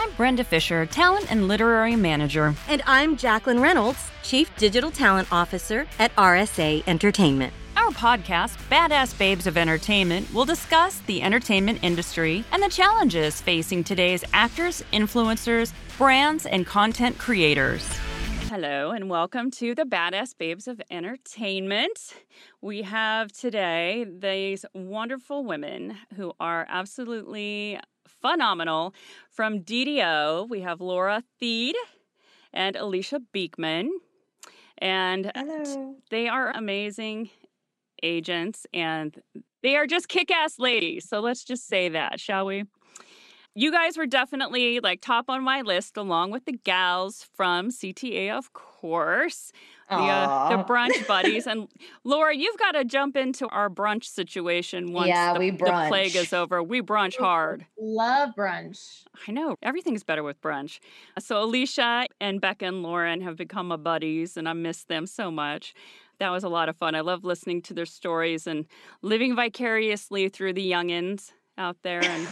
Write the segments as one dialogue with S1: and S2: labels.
S1: I'm Brenda Fisher, Talent and Literary Manager.
S2: And I'm Jacqueline Reynolds, Chief Digital Talent Officer at RSA Entertainment.
S1: Our podcast, Badass Babes of Entertainment, will discuss the entertainment industry and the challenges facing today's actors, influencers, brands, and content creators. Hello, and welcome to the Badass Babes of Entertainment. We have today these wonderful women who are absolutely phenomenal. From DDO, we have Laura Theed and Alicia Beekman. And they are amazing agents, and they are just kick-ass ladies. So let's just say that, shall we? You guys were definitely like top on my list, along with the gals from CTA, of course, the brunch buddies. And Laura, you've got to jump into our brunch situation once the plague is over. We brunch hard.
S3: Love brunch.
S1: I know. Everything's better with brunch. So Alicia and Becca and Lauren have become my buddies, and I miss them so much. That was a lot of fun. I love listening to their stories and living vicariously through the youngins out there in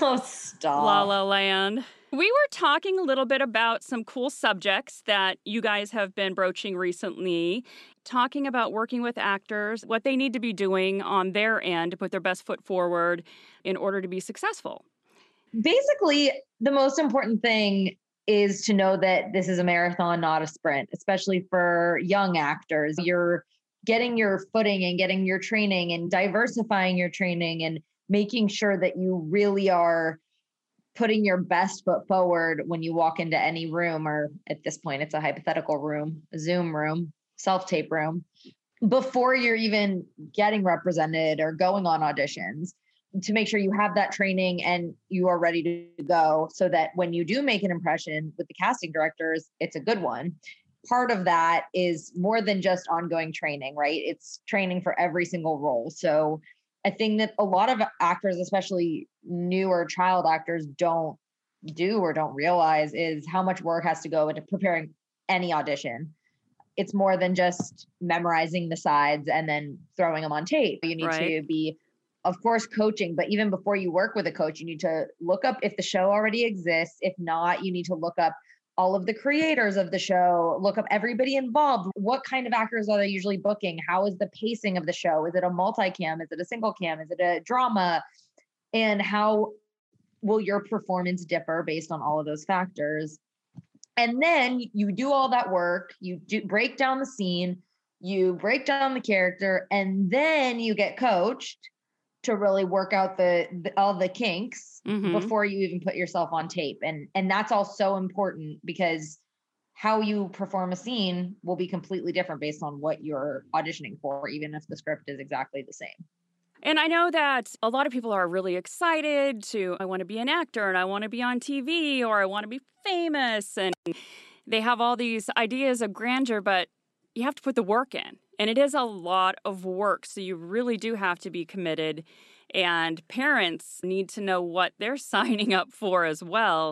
S1: La La Land. We were talking a little bit about some cool subjects that you guys have been broaching recently, talking about working with actors, what they need to be doing on their end to put their best foot forward in order to be successful.
S3: Basically, the most important thing is to know that this is a marathon, not a sprint, especially for young actors. You're getting your footing and getting your training and diversifying your training and making sure that you really are putting your best foot forward when you walk into any room, or at this point, it's a hypothetical room, a Zoom room, self-tape room, before you're even getting represented or going on auditions, to make sure you have that training and you are ready to go so that when you do make an impression with the casting directors, it's a good one. Part of that is more than just ongoing training, right? It's training for every single role. So a thing that a lot of actors, especially newer child actors, don't do or don't realize is how much work has to go into preparing any audition. It's more than just memorizing the sides and then throwing them on tape. You need to be, of course, coaching, but even before you work with a coach, you need to look up if the show already exists. If not, you need to look up all of the creators of the show, look up everybody involved. What kind of actors are they usually booking? How is the pacing of the show? Is it a multicam? Is it a single cam? Is it a drama? And how will your performance differ based on all of those factors? And then you do all that work, you do break down the scene, you break down the character, and then you get coached to really work out all the kinks before you even put yourself on tape. And that's all so important, because how you perform a scene will be completely different based on what you're auditioning for, even if the script is exactly the same.
S1: And I know that a lot of people are really excited I want to be an actor and I want to be on TV or I want to be famous. And they have all these ideas of grandeur, but you have to put the work in. And it is a lot of work. So you really do have to be committed. And parents need to know what they're signing up for as well,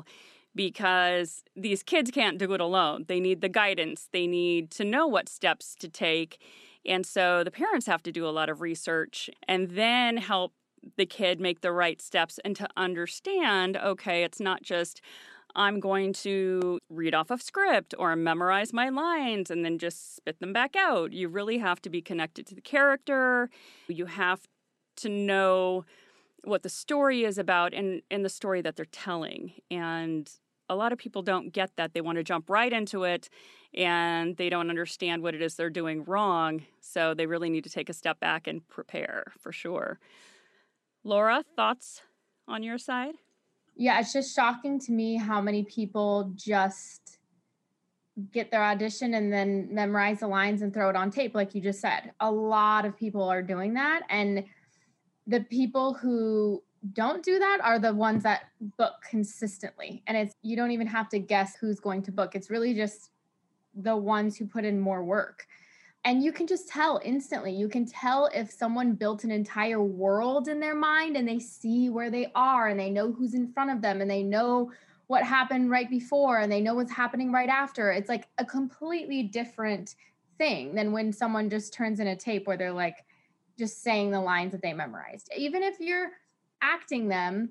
S1: because these kids can't do it alone. They need the guidance. They need to know what steps to take. And so the parents have to do a lot of research and then help the kid make the right steps and to understand, okay, it's not just I'm going to read off of script or memorize my lines and then just spit them back out. You really have to be connected to the character. You have to know what the story is about and the story that they're telling. And a lot of people don't get that. They want to jump right into it and they don't understand what it is they're doing wrong. So they really need to take a step back and prepare, for sure. Laura, thoughts on your side?
S4: Yeah, it's just shocking to me how many people just get their audition and then memorize the lines and throw it on tape, like you just said. A lot of people are doing that. And the people who don't do that are the ones that book consistently. And you don't even have to guess who's going to book. It's really just the ones who put in more work. And you can just tell instantly. You can tell if someone built an entire world in their mind and they see where they are and they know who's in front of them and they know what happened right before and they know what's happening right after. It's like a completely different thing than when someone just turns in a tape where they're like just saying the lines that they memorized. Even if you're acting them,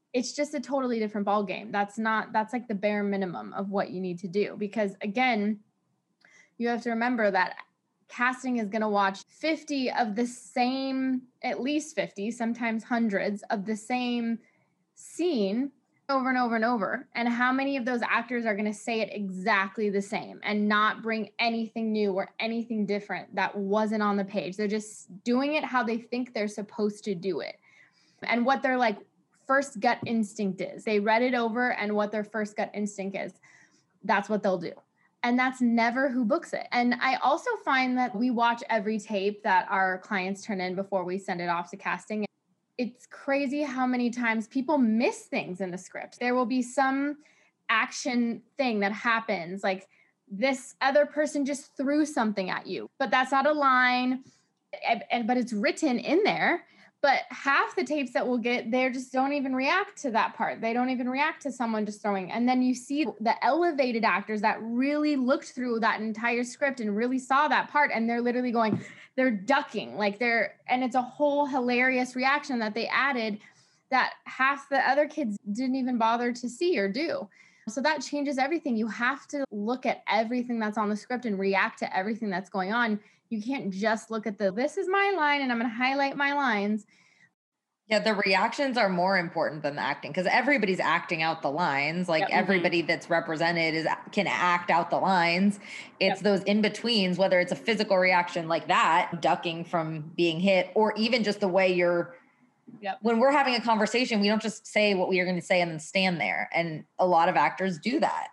S4: it's just a totally different ball game. That's like the bare minimum of what you need to do. Because again, you have to remember that casting is going to watch 50 of the same, at least 50, sometimes hundreds of the same scene over and over and over. And how many of those actors are going to say it exactly the same and not bring anything new or anything different that wasn't on the page? They're just doing it how they think they're supposed to do it. And what their like first gut instinct is. They read it over and what their first gut instinct is, that's what they'll do. And that's never who books it. And I also find that we watch every tape that our clients turn in before we send it off to casting. It's crazy how many times people miss things in the script. There will be some action thing that happens, like this other person just threw something at you, but that's not a line, but it's written in there. But half the tapes that we'll get, they just don't even react to that part. They don't even react to someone just throwing. And then you see the elevated actors that really looked through that entire script and really saw that part. And they're literally going, they're ducking and it's a whole hilarious reaction that they added that half the other kids didn't even bother to see or do. So that changes everything. You have to look at everything that's on the script and react to everything that's going on. You can't just look at this is my line and I'm going to highlight my lines.
S3: Yeah, the reactions are more important than the acting because everybody's acting out the lines. Like everybody that's represented can act out the lines. It's those in-betweens, whether it's a physical reaction like that, ducking from being hit, or even just the way you're, when we're having a conversation, we don't just say what we are going to say and then stand there. And a lot of actors do that.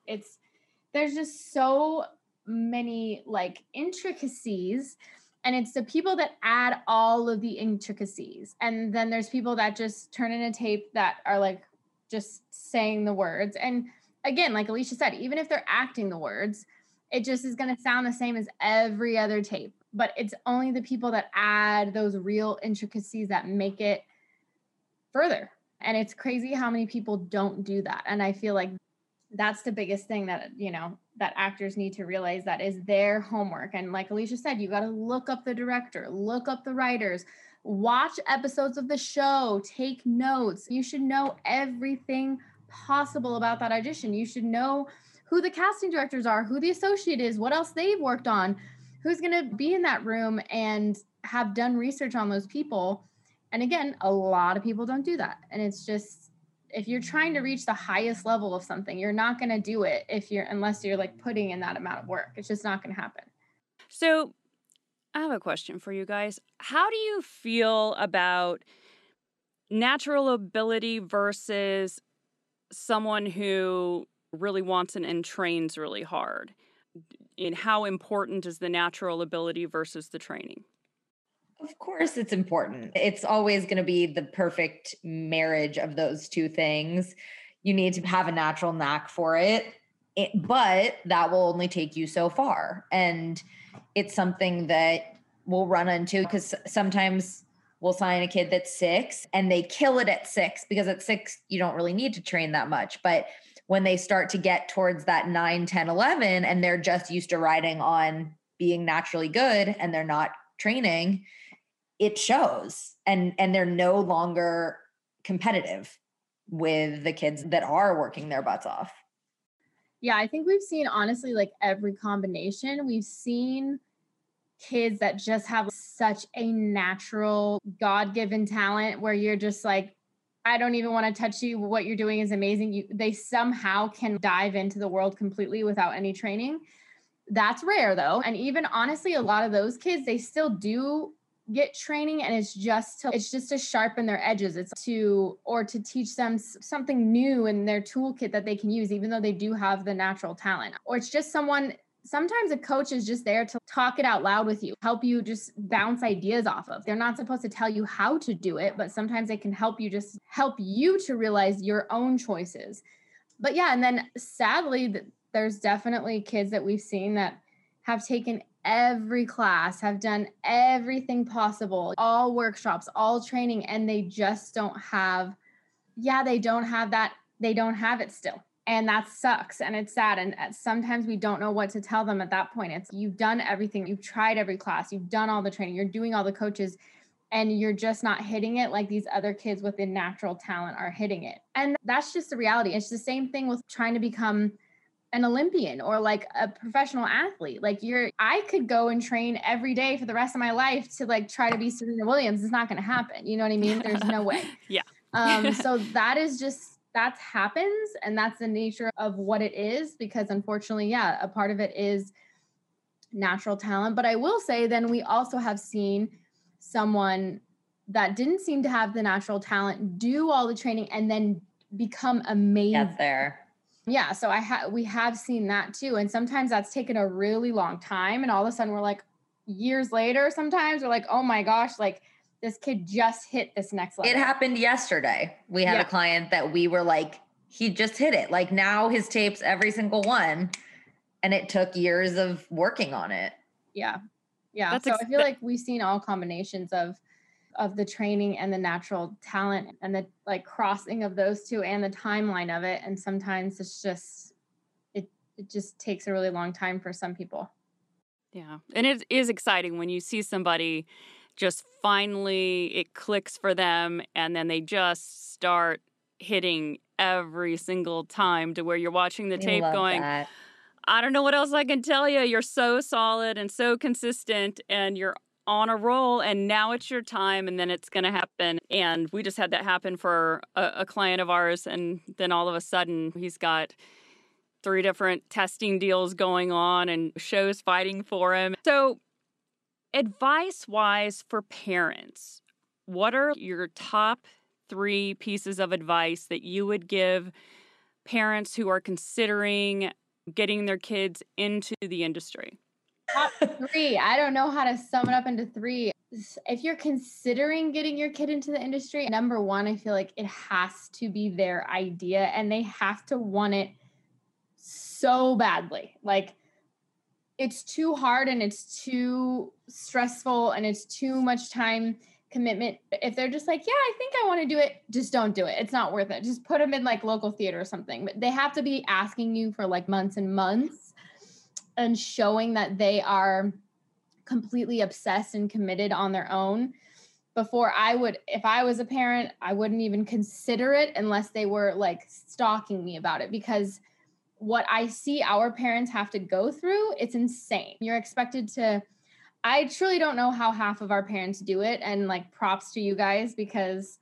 S4: There's just so many like intricacies, and it's the people that add all of the intricacies, and then there's people that just turn in a tape that are like just saying the words. And again, like Alicia said, even if they're acting the words, it just is going to sound the same as every other tape, but it's only the people that add those real intricacies that make it further. And it's crazy how many people don't do that. And I feel like that's the biggest thing that, that actors need to realize, that is their homework. And like Alicia said, you got to look up the director, look up the writers, watch episodes of the show, take notes. You should know everything possible about that audition. You should know who the casting directors are, who the associate is, what else they've worked on, who's going to be in that room, and have done research on those people. And again, a lot of people don't do that. And it's just, if you're trying to reach the highest level of something, you're not going to do it unless you're like putting in that amount of work. It's just not going to happen.
S1: So I have a question for you guys. How do you feel about natural ability versus someone who really wants and trains really hard? And how important is the natural ability versus the training?
S3: Of course, it's important. It's always going to be the perfect marriage of those two things. You need to have a natural knack for it, but that will only take you so far. And it's something that we'll run into because sometimes we'll sign a kid that's 6 and they kill it at 6 because at 6, you don't really need to train that much. But when they start to get towards that 9, 10, 11, and they're just used to riding on being naturally good and they're not training, it shows, and they're no longer competitive with the kids that are working their butts off.
S4: Yeah, I think we've seen, honestly, like every combination. We've seen kids that just have such a natural God-given talent where you're just like, I don't even want to touch you. What you're doing is amazing. They somehow can dive into the world completely without any training. That's rare though. And even honestly, a lot of those kids, they still do get training, and it's just to sharpen their edges. It's to teach them something new in their toolkit that they can use, even though they do have the natural talent. Or it's just sometimes a coach is just there to talk it out loud with you, help you just bounce ideas off of. They're not supposed to tell you how to do it, but sometimes they can help you to realize your own choices. But yeah, and then sadly, there's definitely kids that we've seen that have taken every class, have done everything possible, all workshops, all training, and they just don't have that. They don't have it still. And that sucks. And it's sad. And sometimes we don't know what to tell them at that point. It's, you've done everything. You've tried every class. You've done all the training. You're doing all the coaches. and you're just not hitting it like these other kids with the natural talent are hitting it. And that's just the reality. It's the same thing with trying to become an Olympian or like a professional athlete. Like I could go and train every day for the rest of my life to like try to be Serena Williams. It's not going to happen. You know what I mean? There's no way.
S1: Yeah.
S4: So that happens, and that's the nature of what it is, because unfortunately, yeah, a part of it is natural talent. But I will say then we also have seen someone that didn't seem to have the natural talent do all the training and then become amazing.
S3: Get there.
S4: Yeah, so we have seen that too. And sometimes that's taken a really long time. And all of a sudden we're like years later, sometimes we're like, oh my gosh, like this kid just hit this next level.
S3: It happened yesterday. We had a client that we were like, he just hit it. Like now his tapes, every single one. And it took years of working on it.
S4: Yeah. Yeah. So I feel like we've seen all combinations of the training and the natural talent and the like crossing of those two and the timeline of it. And sometimes it's just, it just takes a really long time for some people.
S1: Yeah. And it is exciting when you see somebody just finally it clicks for them and then they just start hitting every single time to where you're watching the tape going,
S3: that.
S1: I don't know what else I can tell you. You're so solid and so consistent and you're on a roll and now it's your time and then it's going to happen. And we just had that happen for a client of ours. And then all of a sudden he's got 3 different testing deals going on and shows fighting for him. So advice-wise for parents, what are your top 3 pieces of advice that you would give parents who are considering getting their kids into the industry?
S4: Top 3. I don't know how to sum it up into 3. If you're considering getting your kid into the industry, number 1, I feel like it has to be their idea and they have to want it so badly. Like it's too hard and it's too stressful and it's too much time commitment. If they're just like, yeah, I think I want to do it, just don't do it. It's not worth it. Just put them in like local theater or something. But they have to be asking you for like months and months and showing that they are completely obsessed and committed on their own. Before if I was a parent, I wouldn't even consider it unless they were like stalking me about it, because what I see our parents have to go through, it's insane. You're expected to, I truly don't know how half of our parents do it. And like props to you guys, because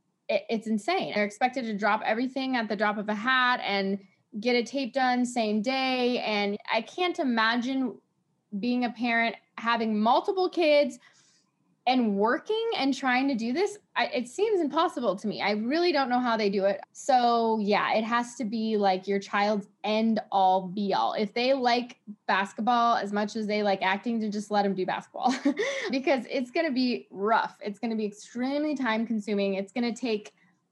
S4: it's insane. They're expected to drop everything at the drop of a hat and get a tape done same day. And I can't imagine being a parent, having multiple kids and working and trying to do this. It seems impossible to me. I really don't know how they do it. So yeah, it has to be like your child's end all be all. If they like basketball as much as they like acting, to just let them do basketball because it's going to be rough. It's going to be extremely time consuming. It's going to take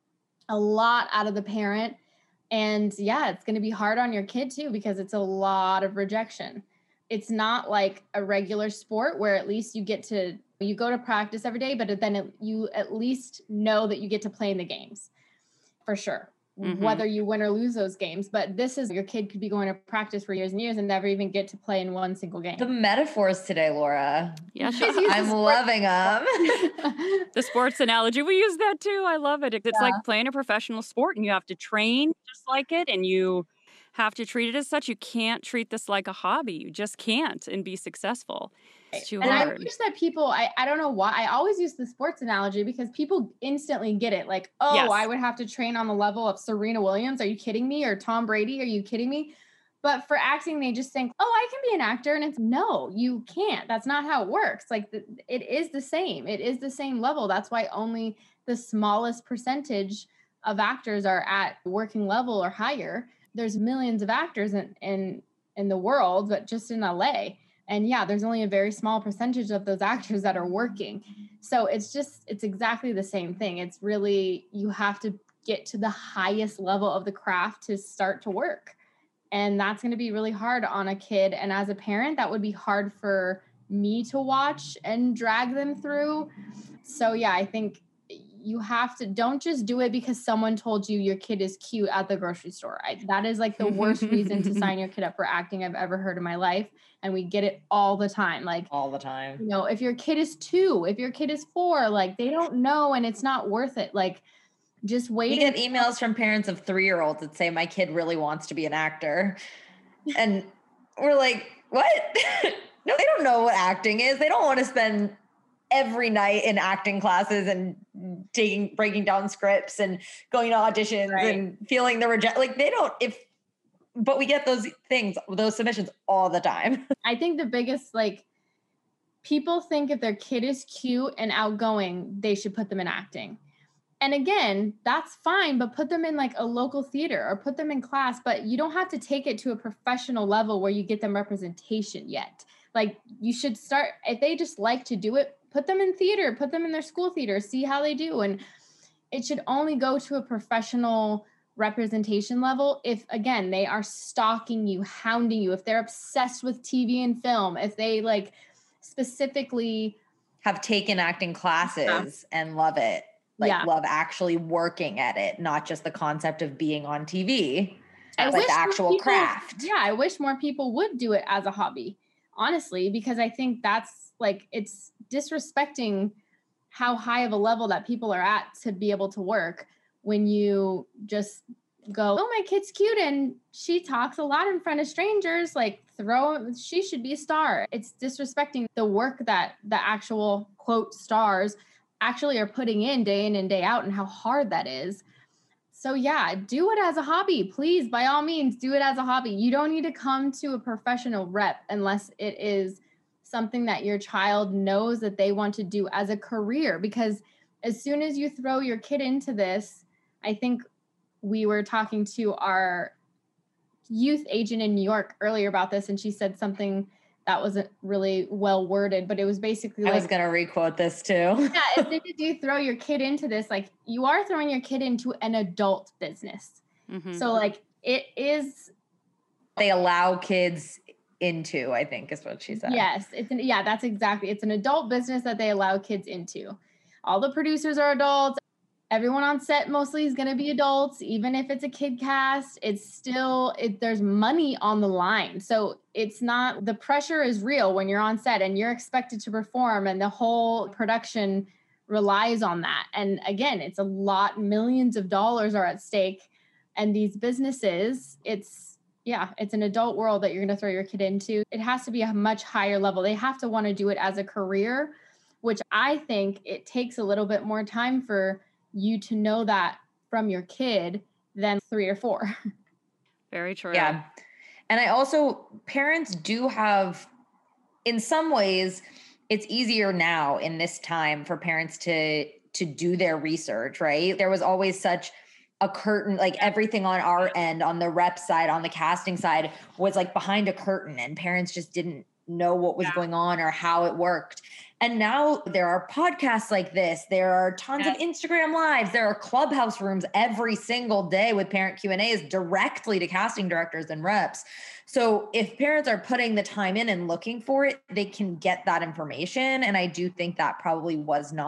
S4: a lot out of the parent. And yeah, it's going to be hard on your kid too, because it's a lot of rejection. It's not like a regular sport where at least you go to practice every day, but then you at least know that you get to play in the games for sure, whether you win or lose those games. But this is, your kid could be going to practice for years and years and never even get to play in one single game.
S3: The metaphors today, Laura.
S1: Yeah,
S3: I'm loving them.
S1: The sports analogy, we use that too. I love it. It's like playing a professional sport and you have to train just like it and you have to treat it as such. You can't treat this like a hobby. You just can't and be successful. It's too hard.
S4: And I wish that people, I don't know why, I always use the sports analogy because people instantly get it. Like, oh, yes. I would have to train on the level of Serena Williams. Are you kidding me? Or Tom Brady? Are you kidding me? But for acting, they just think, oh, I can be an actor. And it's no, you can't. That's not how it works. Like it is the same. It is the same level. That's why only the smallest percentage of actors are at working level or higher. There's millions of actors in the world, but just in LA. And yeah, there's only a very small percentage of those actors that are working. So it's exactly the same thing. It's really, you have to get to the highest level of the craft to start to work. And that's going to be really hard on a kid. And as a parent, that would be hard for me to watch and drag them through. So yeah, I think you have to, don't just do it because someone told you your kid is cute at the grocery store. That is like the worst reason to sign your kid up for acting I've ever heard in my life. And we get it all the time. Like
S3: all the time.
S4: You know, if your kid is 2, if your kid is 4, like they don't know and it's not worth it. Like just wait.
S3: We get emails from parents of 3-year-olds that say my kid really wants to be an actor. And we're like, what? No, they don't know what acting is. They don't want to spend every night in acting classes and breaking down scripts and going to auditions and feeling the reject. Like they don't, but we get those submissions all the time.
S4: I think the biggest, like, people think if their kid is cute and outgoing, they should put them in acting. And again, that's fine, but put them in like a local theater or put them in class, but you don't have to take it to a professional level where you get them representation yet. Like you should start, if they just like to do it, put them in theater, put them in their school theater, see how they do. And it should only go to a professional representation level if, again, they are stalking you, hounding you, if they're obsessed with TV and film, if they like specifically
S3: have taken acting classes and love it. Like love actually working at it, not just the concept of being on TV. Like the actual craft.
S4: Yeah, I wish more people would do it as a hobby, honestly, because I think that's like, it's disrespecting how high of a level that people are at to be able to work when you just go, oh, my kid's cute and she talks a lot in front of strangers, like she should be a star. It's disrespecting the work that the actual quote stars actually are putting in and day out and how hard that is. So yeah, do it as a hobby. Please, by all means, do it as a hobby. You don't need to come to a professional rep unless it is something that your child knows that they want to do as a career. Because as soon as you throw your kid into this, I think we were talking to our youth agent in New York earlier about this, and she said something that wasn't really well worded, but it was basically
S3: I was going to requote this too.
S4: Yeah, as soon as you throw your kid into this, like you are throwing your kid into an adult business. Mm-hmm. So like it is.
S3: They allow kids into, I think is what she said.
S4: Yes. That's exactly. It's an adult business that they allow kids into. All the producers are adults. Everyone on set mostly is going to be adults. Even if it's a kid cast, it's still, there's money on the line. So it's not, the pressure is real when you're on set and you're expected to perform and the whole production relies on that. And again, it's a lot, millions of dollars are at stake. And these businesses, it's an adult world that you're going to throw your kid into. It has to be a much higher level. They have to want to do it as a career, which I think it takes a little bit more time for you to know that from your kid than 3 or 4.
S1: Very true.
S3: Yeah. And parents do have, in some ways, it's easier now in this time for parents to do their research, right? There was always such a curtain, like everything on our end, on the rep side, on the casting side was like behind a curtain and parents just didn't know what was going on or how it worked. And now there are podcasts like this. There are tons of Instagram lives. There are Clubhouse rooms every single day with parent Q&As directly to casting directors and reps. So if parents are putting the time in and looking for it, they can get that information. And I do think that probably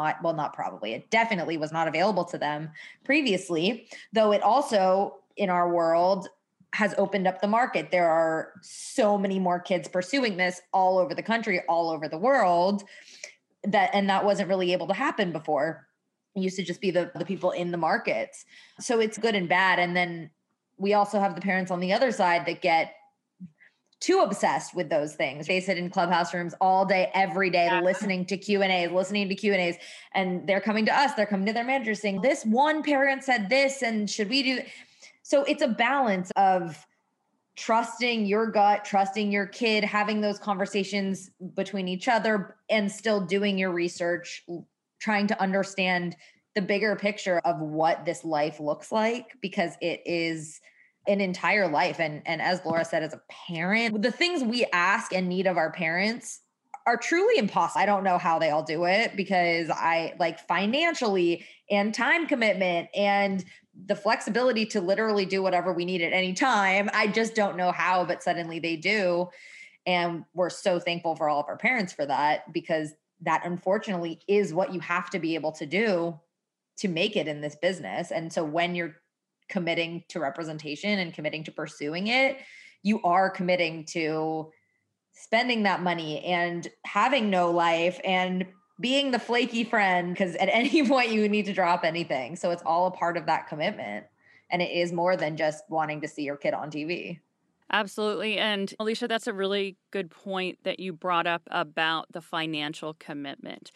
S3: it definitely was not available to them previously, though it also in our world has opened up the market. There are so many more kids pursuing this all over the country, all over the world, that wasn't really able to happen before. It used to just be the people in the markets. So it's good and bad. And then we also have the parents on the other side that get too obsessed with those things. They sit in Clubhouse rooms all day, every day, listening to Q&As, and they're coming to us, they're coming to their managers saying, this one parent said this, and should we do? So it's a balance of trusting your gut, trusting your kid, having those conversations between each other and still doing your research, trying to understand the bigger picture of what this life looks like, because it is an entire life. And as Laura said, as a parent, the things we ask and need of our parents are truly impossible. I don't know how they all do it because I like financially and time commitment and the flexibility to literally do whatever we need at any time. I just don't know how, but suddenly they do. And we're so thankful for all of our parents for that, because that unfortunately is what you have to be able to do to make it in this business. And so when you're committing to representation and committing to pursuing it, you are committing to spending that money and having no life and being the flaky friend, because at any point you need to drop anything. So it's all a part of that commitment. And it is more than just wanting to see your kid on TV.
S1: Absolutely. And Alicia, that's a really good point that you brought up about the financial commitment.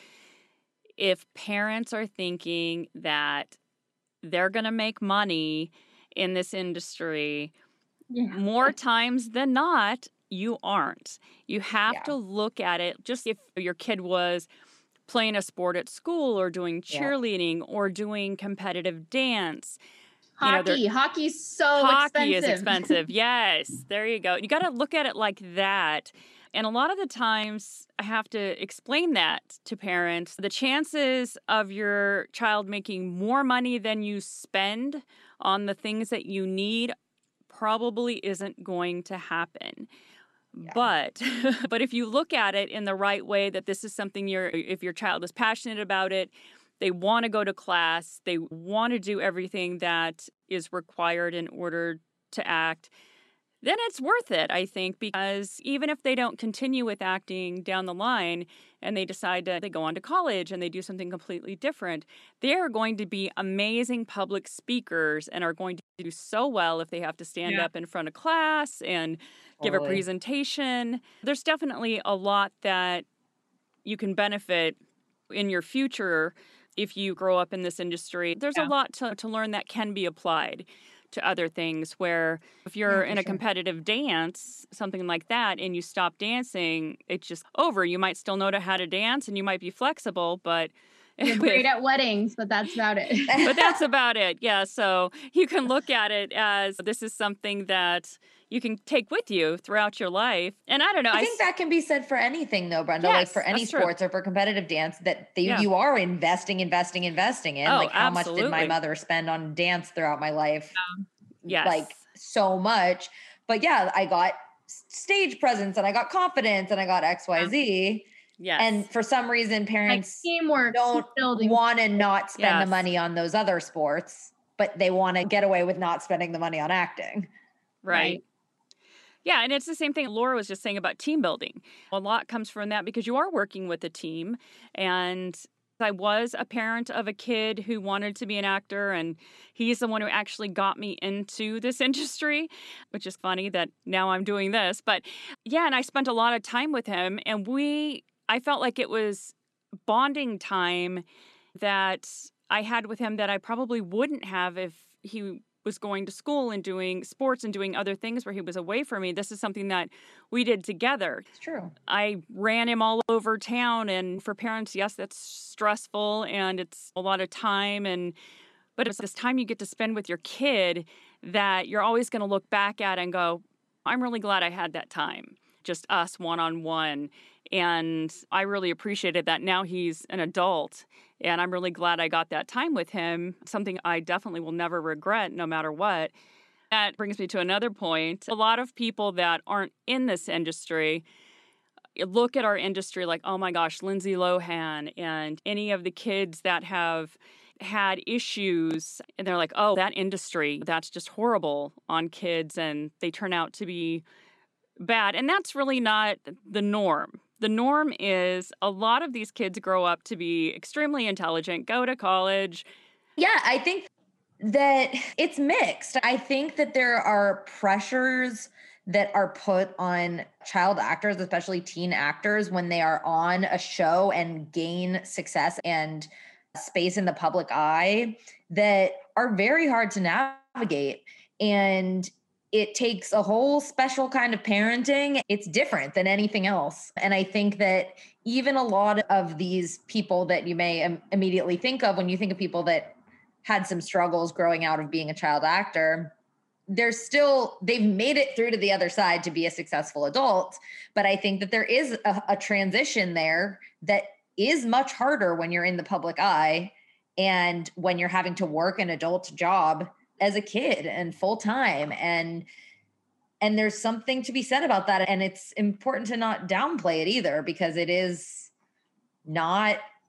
S1: If parents are thinking that they're going to make money in this industry, more times than not, you aren't. You have to look at it. Just if your kid was playing a sport at school or doing cheerleading or doing competitive dance.
S4: Hockey's so
S1: Hockey
S4: expensive.
S1: is expensive. Yes, there you go. You got to look at it like that. And a lot of the times I have to explain that to parents. The chances of your child making more money than you spend on the things that you need probably isn't going to happen. Yeah. But if you look at it in the right way, that this is something if your child is passionate about it, they want to go to class, they want to do everything that is required in order to act, then it's worth it, I think, because even if they don't continue with acting down the line and they decide they go on to college and they do something completely different, they are going to be amazing public speakers and are going to do so well if they have to stand up in front of class and give a presentation. There's definitely a lot that you can benefit in your future if you grow up in this industry. There's a lot to learn that can be applied to other things, where if you're in a competitive dance, something like that, and you stop dancing, it's just over. You might still know how to dance and you might be flexible, but
S4: you're great at weddings, but that's about it.
S1: But that's about it. Yeah. So you can look at it as this is something that you can take with you throughout your life. And I don't know.
S3: I think that can be said for anything though, Brenda, like for any sports or for competitive dance, that you are investing in. How much did my mother spend on dance throughout my life?
S1: Yes.
S3: Like so much. But yeah, I got stage presence and I got confidence and I got XYZ.
S1: Yes.
S3: And for some reason, parents
S4: teamwork,
S3: don't want to not spend the money on those other sports, but they want to get away with not spending the money on acting.
S1: Right. Yeah, and it's the same thing Laura was just saying about team building. A lot comes from that because you are working with a team. And I was a parent of a kid who wanted to be an actor, and he's the one who actually got me into this industry, which is funny that now I'm doing this. But yeah, and I spent a lot of time with him, and I felt like it was bonding time that I had with him that I probably wouldn't have if he was going to school and doing sports and doing other things where he was away from me. This is something that we did together.
S3: It's true.
S1: I ran him all over town, and for parents, yes, that's stressful and it's a lot of time, but it's this time you get to spend with your kid that you're always going to look back at and go, I'm really glad I had that time. Just us one-on-one. And I really appreciated that. Now he's an adult, and I'm really glad I got that time with him, something I definitely will never regret no matter what. That brings me to another point. A lot of people that aren't in this industry look at our industry like, oh my gosh, Lindsay Lohan and any of the kids that have had issues, and they're like, oh, that industry, that's just horrible on kids, and they turn out to be bad. And that's really not the norm. The norm is a lot of these kids grow up to be extremely intelligent, go to college.
S3: Yeah, I think that it's mixed. I think that there are pressures that are put on child actors, especially teen actors, when they are on a show and gain success and space in the public eye that are very hard to navigate. And it takes a whole special kind of parenting. It's different than anything else. And I think that even a lot of these people that you may immediately think of when you think of people that had some struggles growing out of being a child actor, they've made it through to the other side to be a successful adult. But I think that there is a transition there that is much harder when you're in the public eye and when you're having to work an adult job as a kid and full time. And there's something to be said about that. And it's important to not downplay it either, because it is not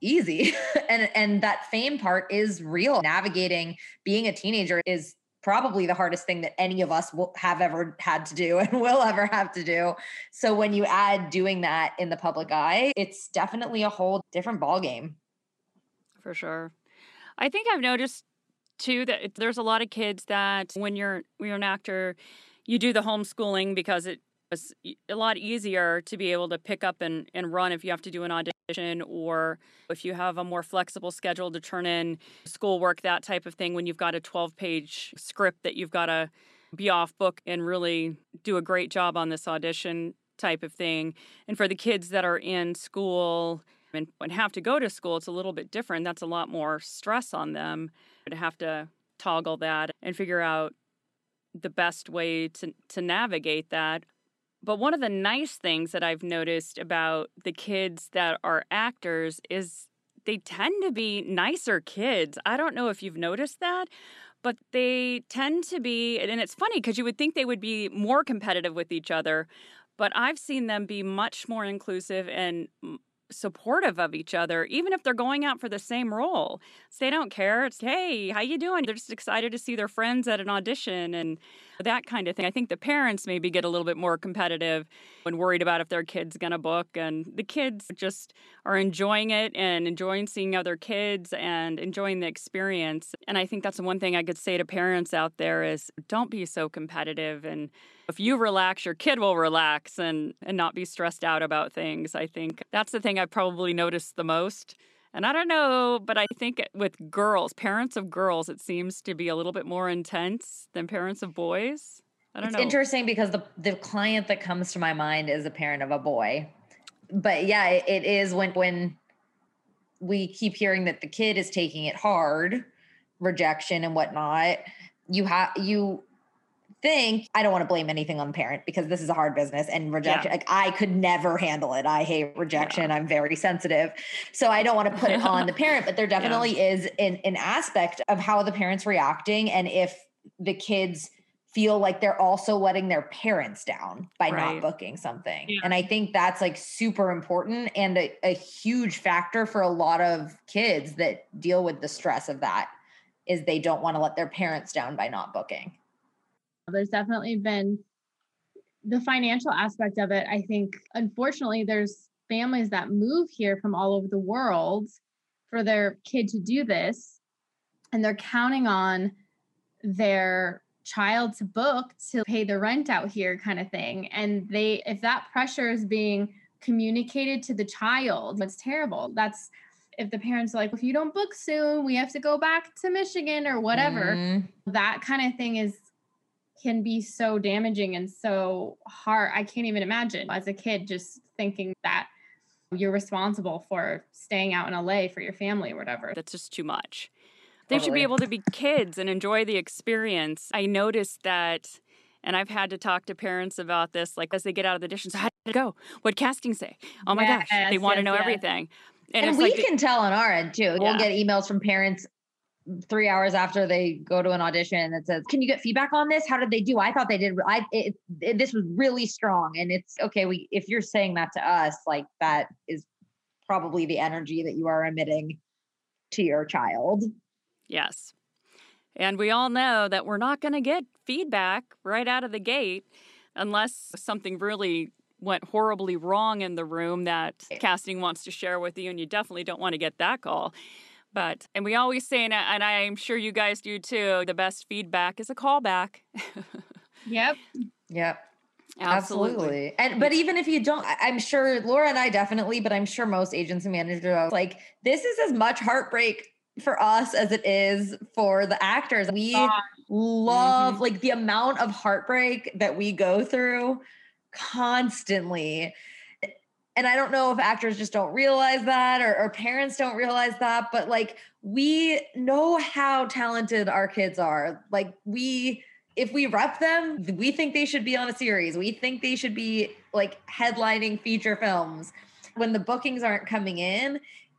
S3: easy. And that fame part is real. Navigating being a teenager is probably the hardest thing that any of us will have ever had to do and will ever have to do. So when you add doing that in the public eye, it's definitely a whole different ballgame.
S1: For sure. I think I've noticed too that there's a lot of kids that when you're an actor, you do the homeschooling because it's a lot easier to be able to pick up and run if you have to do an audition, or if you have a more flexible schedule to turn in schoolwork, that type of thing, when you've got a 12-page script that you've got to be off book and really do a great job on this audition type of thing. And for the kids that are in school and have to go to school, it's a little bit different. That's a lot more stress on them to have to toggle that and figure out the best way to navigate that. But one of the nice things that I've noticed about the kids that are actors is they tend to be nicer kids. I don't know if you've noticed that, but they tend to be, and it's funny because you would think they would be more competitive with each other, but I've seen them be much more inclusive and supportive of each other, even if they're going out for the same role. So they don't care. It's, hey, how you doing? They're just excited to see their friends at an audition and that kind of thing. I think the parents maybe get a little bit more competitive when worried about if their kid's going to book, and the kids just are enjoying it and enjoying seeing other kids and enjoying the experience. And I think that's the one thing I could say to parents out there is don't be so competitive, and if you relax, your kid will relax and not be stressed out about things. I think that's the thing I've probably noticed the most. And I don't know, but I think with girls, parents of girls, it seems to be a little bit more intense than parents of boys. I don't know.
S3: It's interesting because the client that comes to my mind is a parent of a boy. But yeah, it is when we keep hearing that the kid is taking it hard, rejection and whatnot, you think, I don't want to blame anything on the parent because this is a hard business, and rejection, like I could never handle it. I hate rejection. I'm very sensitive. So I don't want to put it on the parent, but there definitely is an aspect of how the parent's reacting. And if the kids feel like they're also letting their parents down by not booking something. Yeah. And I think that's like super important and a huge factor for a lot of kids that deal with the stress of that is they don't want to let their parents down by not booking.
S4: There's definitely been the financial aspect of it. I think, unfortunately, there's families that move here from all over the world for their kid to do this, and they're counting on their child to book to pay the rent out here kind of thing. And if that pressure is being communicated to the child, it's terrible. That's if the parents are like, if you don't book soon, we have to go back to Michigan or whatever. That kind of thing can be so damaging and so hard. I can't even imagine as a kid just thinking that you're responsible for staying out in LA for your family or whatever.
S1: That's just too much. They should be able to be kids and enjoy the experience. I noticed that, and I've had to talk to parents about this, like as they get out of the auditions, how did it go? What'd casting say? Oh my gosh, they want to know everything.
S3: And we can tell on our end too. We'll get emails from parents 3 hours after they go to an audition that says, can you get feedback on this? How did they do? I thought they did. This was really strong. And it's okay. If you're saying that to us, like that is probably the energy that you are emitting to your child.
S1: Yes. And we all know that we're not going to get feedback right out of the gate unless something really went horribly wrong in the room that casting wants to share with you. And you definitely don't want to get that call. And we always say, and I'm sure you guys do too, the best feedback is a callback.
S4: Yep.
S3: Absolutely. But even if you don't, I'm sure Laura and I definitely, but I'm sure most agents and managers are like, this is as much heartbreak for us as it is for the actors. We love like the amount of heartbreak that we go through constantly. And I don't know if actors just don't realize that or parents don't realize that, but like we know how talented our kids are. Like if we rep them, we think they should be on a series. We think they should be like headlining feature films. When the bookings aren't coming in,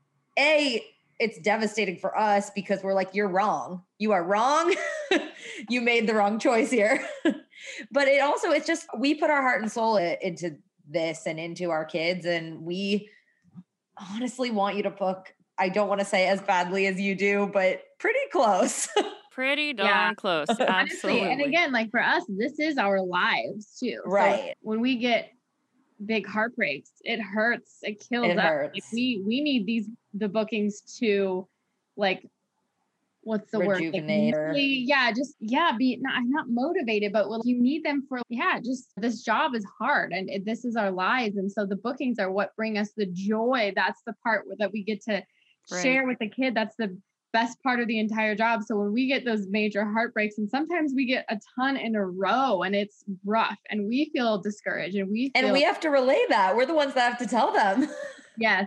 S3: it's devastating for us because we're like, you're wrong. You are wrong. You made the wrong choice here. But it's just, we put our heart and soul into this and into our kids. And we honestly want you to book I don't want to say as badly as you do, but pretty close.
S1: Pretty darn close. Absolutely.
S4: Honestly, and again, like for us, this is our lives too.
S3: Right.
S4: So when we get big heartbreaks, it hurts. It kills
S3: It
S4: us.
S3: hurts.
S4: Like we need the bookings to like, what's the word? Like,
S3: Rejuvenate.
S4: be not motivated, but you need them for, just this job is hard and this is our lives. And so the bookings are what bring us the joy. That's the part that we get to share with the kid. That's the best part of the entire job. So when we get those major heartbreaks, and sometimes we get a ton in a row and it's rough and we feel discouraged and we
S3: have to relay that. We're the ones that have to tell them.
S4: Yes.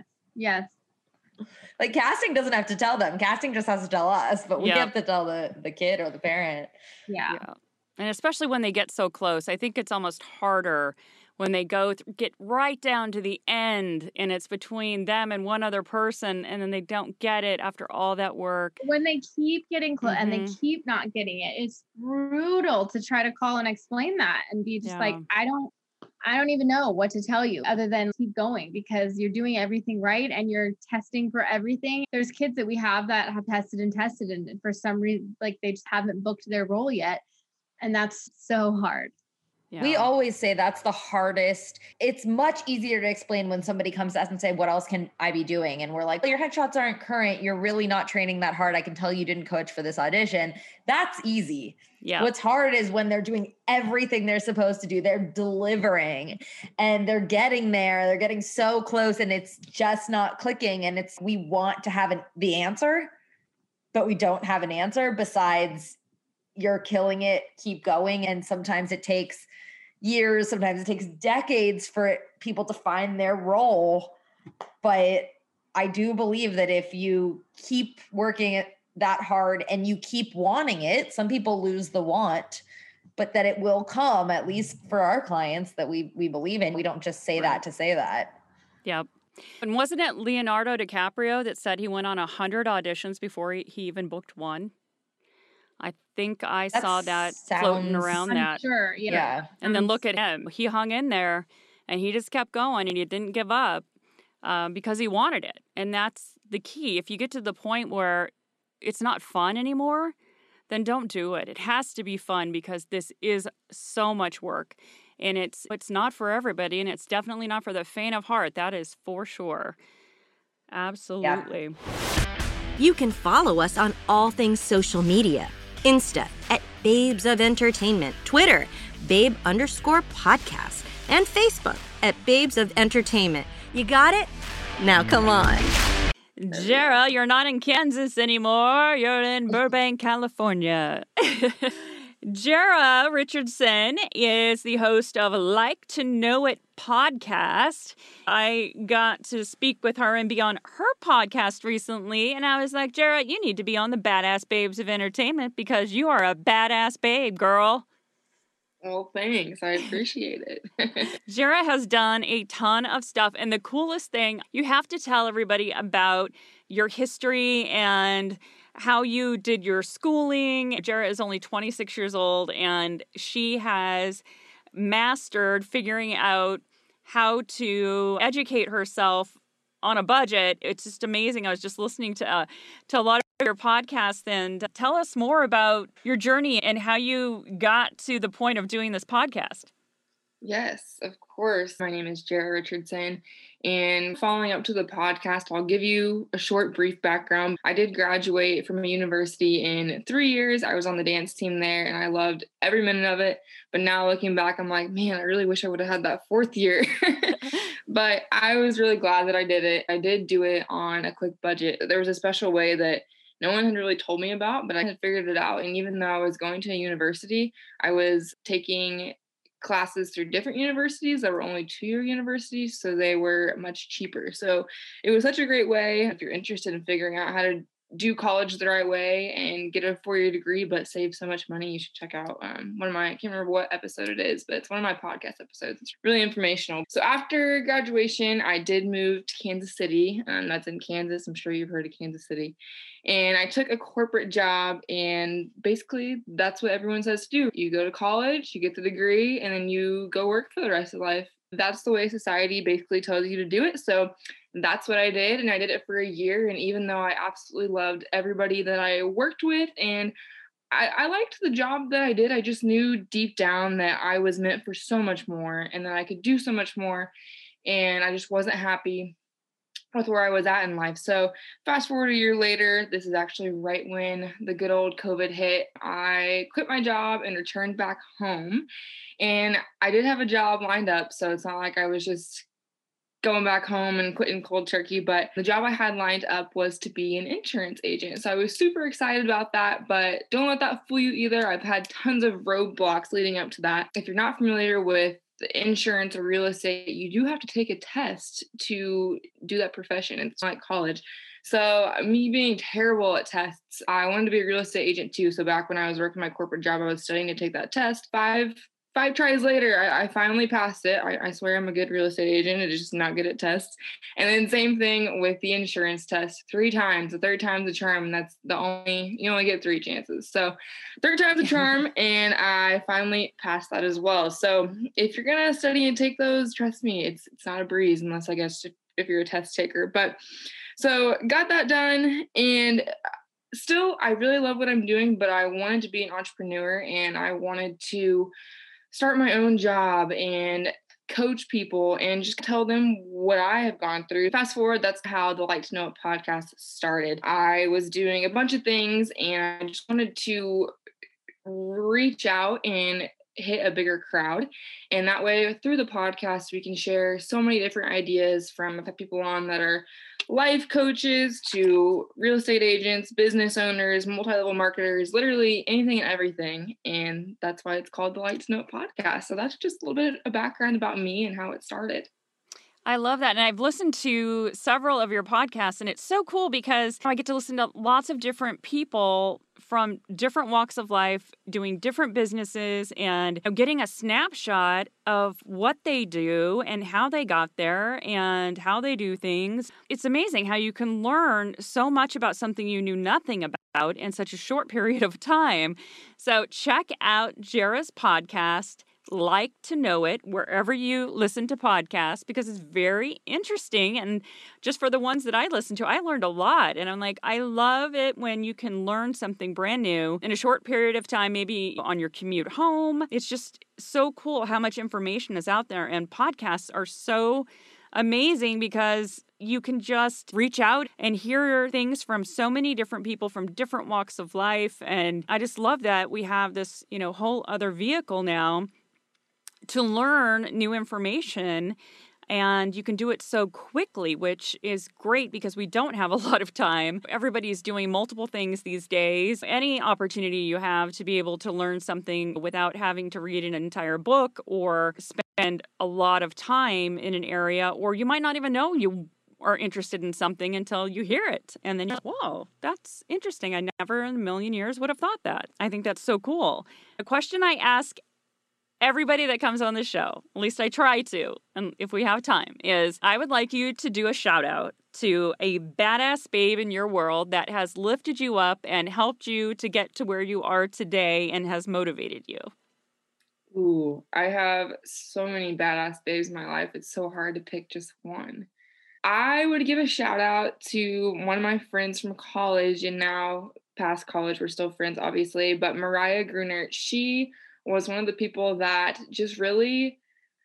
S3: Like casting doesn't have to tell them. Casting just has to tell us, but we have to tell the kid or the parent.
S4: Yeah.
S1: And especially when they get so close, I think it's almost harder when they get right down to the end and it's between them and one other person and then they don't get it after all that work.
S4: When they keep getting close and they keep not getting it, it's brutal to try to call and explain that and be just like, I don't even know what to tell you other than keep going because you're doing everything right and you're testing for everything. There's kids that we have that have tested and for some reason, like they just haven't booked their role yet. And that's so hard.
S3: Yeah. We always say that's the hardest. It's much easier to explain when somebody comes to us and say, what else can I be doing? And we're like, well, your headshots aren't current. You're really not training that hard. I can tell you didn't coach for this audition. That's easy. Yeah. What's hard is when they're doing everything they're supposed to do. They're delivering and they're getting there. They're getting so close and it's just not clicking. And we want to have the answer, but we don't have an answer besides you're killing it, keep going. And sometimes it takes years, sometimes it takes decades for people to find their role. But I do believe that if you keep working it that hard and you keep wanting it, some people lose the want, but that it will come, at least for our clients that we believe in. We don't just say that to say that.
S1: Yep. And wasn't it Leonardo DiCaprio that said he went on 100 auditions before he even booked one? I think I saw that floating around that.
S4: Sure, yeah.
S1: And then look at him. He hung in there and he just kept going and he didn't give up because he wanted it. And that's the key. If you get to the point where it's not fun anymore, then don't do it. It has to be fun because this is so much work. And it's not for everybody, and it's definitely not for the faint of heart. That is for sure. Absolutely.
S2: Yeah. You can follow us on all things social media. Insta at Babes of Entertainment, Twitter, Babe_podcast, and Facebook at Babes of Entertainment. You got it? Now come on.
S1: Jara, you're not in Kansas anymore. You're in Burbank, California. Jara Richardson is the host of Like to Know It podcast. I got to speak with her and be on her podcast recently, and I was like, Jara, you need to be on the Badass Babes of Entertainment because you are a badass babe, girl.
S5: Well, thanks. I appreciate it.
S1: Jara has done a ton of stuff, and the coolest thing, you have to tell everybody about your history and how you did your schooling. Jara is only 26 years old, and she has mastered figuring out how to educate herself on a budget. It's just amazing. I was just listening to a lot of your podcasts, and tell us more about your journey and how you got to the point of doing this podcast.
S5: Yes, of course. My name is Jara Richardson, and following up to the podcast, I'll give you a short, brief background. I did graduate from a university in 3 years. I was on the dance team there, and I loved every minute of it. But now looking back, I'm like, man, I really wish I would have had that fourth year. But I was really glad that I did it. I did do it on a quick budget. There was a special way that no one had really told me about, but I had figured it out. And even though I was going to a university, I was taking classes through different universities that were only 2-year universities, so they were much cheaper. So it was such a great way if you're interested in figuring out how to do college the right way and get a 4-year degree but save so much money. You should check out one of my, I can't remember what episode it is, but it's one of my podcast episodes. It's really informational. So after graduation, I did move to Kansas City. That's in Kansas. I'm sure you've heard of Kansas City. And I took a corporate job, and basically that's what everyone says to do. You go to college, you get the degree, and then you go work for the rest of life. That's the way society basically tells you to do it. So that's what I did. And I did it for a year. And even though I absolutely loved everybody that I worked with and I liked the job that I did, I just knew deep down that I was meant for so much more and that I could do so much more. And I just wasn't happy with where I was at in life. So fast forward a year later, this is actually right when the good old COVID hit. I quit my job and returned back home. And I did have a job lined up. So it's not like I was just going back home and quitting cold turkey, but the job I had lined up was to be an insurance agent. So I was super excited about that, but don't let that fool you either. I've had tons of roadblocks leading up to that. If you're not familiar with the insurance or real estate, you do have to take a test to do that profession. It's not like college. So me being terrible at tests, I wanted to be a real estate agent too. So back when I was working my corporate job, I was studying to take that test. Five tries later, I finally passed it. I swear I'm a good real estate agent. I'm just not good at tests. And then same thing with the insurance test, 3 times. The third time's a charm, and that's you only get 3 chances. So third time's a charm, and I finally passed that as well. So if you're gonna study and take those, trust me, it's not a breeze unless I guess if you're a test taker. But so got that done, and still I really love what I'm doing, but I wanted to be an entrepreneur, and I wanted to start my own job and coach people and just tell them what I have gone through. Fast forward, that's how the Like to Know It podcast started. I was doing a bunch of things and I just wanted to reach out and hit a bigger crowd. And that way, through the podcast, we can share so many different ideas from the people on that are life coaches to real estate agents, business owners, multi-level marketers, literally anything and everything. And that's why it's called the Like to Know It podcast. So that's just a little bit of background about me and how it started.
S1: I love that. And I've listened to several of your podcasts, and it's so cool because I get to listen to lots of different people from different walks of life, doing different businesses, and getting a snapshot of what they do and how they got there and how they do things. It's amazing how you can learn so much about something you knew nothing about in such a short period of time. So check out Jera's podcast, Like to Know It, wherever you listen to podcasts, because it's very interesting. And just for the ones that I listen to, I learned a lot. And I'm like, I love it when you can learn something brand new in a short period of time, maybe on your commute home. It's just so cool how much information is out there. And podcasts are so amazing because you can just reach out and hear things from so many different people from different walks of life. And I just love that we have this, whole other vehicle now to learn new information, and you can do it so quickly, which is great because we don't have a lot of time. Everybody's doing multiple things these days. Any opportunity you have to be able to learn something without having to read an entire book or spend a lot of time in an area, or you might not even know you are interested in something until you hear it. And then you're like, whoa, that's interesting. I never in a million years would have thought that. I think that's so cool. A question I ask everybody that comes on the show, at least I try to, and if we have time, is I would like you to do a shout out to a badass babe in your world that has lifted you up and helped you to get to where you are today and has motivated you.
S5: Ooh, I have so many badass babes in my life. It's so hard to pick just one. I would give a shout out to one of my friends from college, and now past college, we're still friends, obviously, but Mariah Gruner. She was one of the people that just really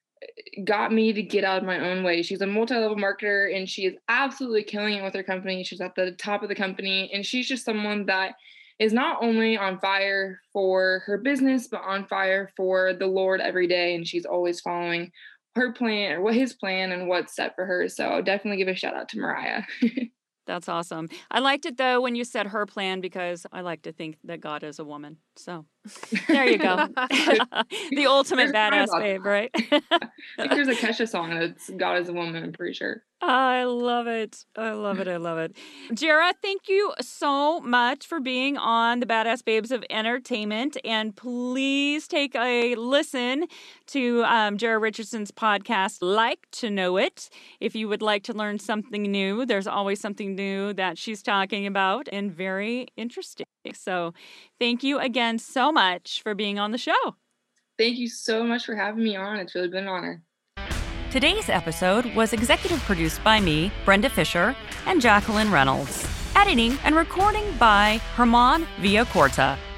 S5: got me to get out of my own way. She's a multi-level marketer and she is absolutely killing it with her company. She's at the top of the company, and she's just someone that is not only on fire for her business, but on fire for the Lord every day. And she's always following her plan or what his plan and what's set for her. So definitely give a shout out to Mariah.
S1: That's awesome. I liked it, though, when you said her plan, because I like to think that God is a woman. So there you go. The ultimate badass babe, right?
S5: I think there's a Kesha song that's God is a woman, I'm pretty sure.
S1: I love it. I love it. I love it. Jera, thank you so much for being on the Badass Babes of Entertainment. And please take a listen to Jera Richardson's podcast, Like to Know It. If you would like to learn something new, there's always something new that she's talking about and very interesting. So thank you again so much for being on the show.
S5: Thank you so much for having me on. It's really been an honor.
S1: Today's episode was executive produced by me, Brenda Fisher, and Jacqueline Reynolds. Editing and recording by Herman Villacorta.